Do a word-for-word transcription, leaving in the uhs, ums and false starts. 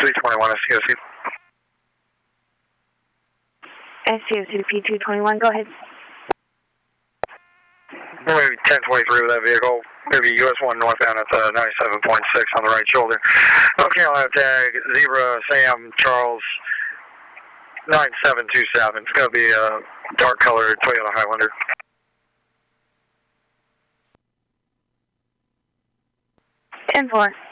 three twenty-one, S C O C. S C O C to P two twenty-one, go ahead. Maybe ten twenty-three with that vehicle. Maybe U S one northbound at uh, ninety-seven point six on the right shoulder. Okay, I'll have tag Zebra Sam Charles nine seven two seven. It's going to be a dark colored Toyota Highlander. ten four.